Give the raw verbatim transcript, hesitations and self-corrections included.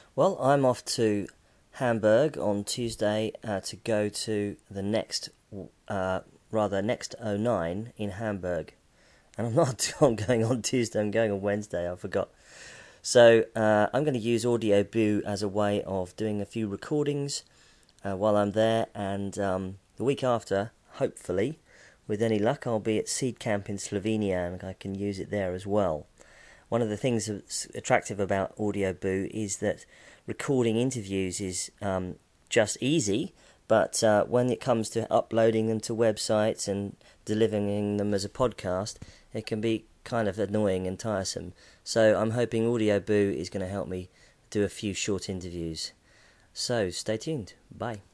Well, I'm off to Hamburg on Tuesday uh, to go to the next, uh, rather, Next oh nine in Hamburg. And I'm not I'm going on Tuesday, I'm going on Wednesday, I forgot. So uh, I'm going to use Audio Boo as a way of doing a few recordings uh, while I'm there. And um, the week after, hopefully, with any luck, I'll be at Seed Camp in Slovenia and I can use it there as well. One of the things that's attractive about Audio Boo is that recording interviews is um, just easy, but uh, when it comes to uploading them to websites and delivering them as a podcast, it can be kind of annoying and tiresome. So I'm hoping Audio Boo is going to help me do a few short interviews. So stay tuned. Bye.